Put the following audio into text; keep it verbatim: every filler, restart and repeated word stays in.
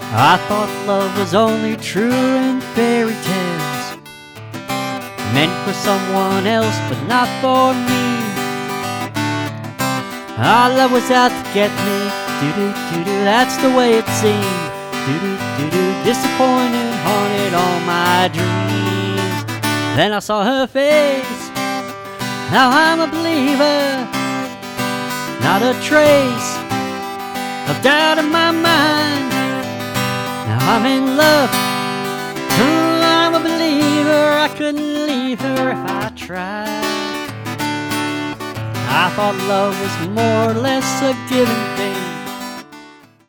I thought love was only true in fairy tales, meant for someone else but not for me. Our love was out to get me, do-do-do-do, that's the way it seemed. Do-do-do-do, disappointed, haunted all my dreams. Then I saw her face, now I'm a believer. Not a trace of doubt in my mind. Now I'm in love, oh, I'm a believer. I couldn't leave her if I tried. I thought love was more or less a given thing,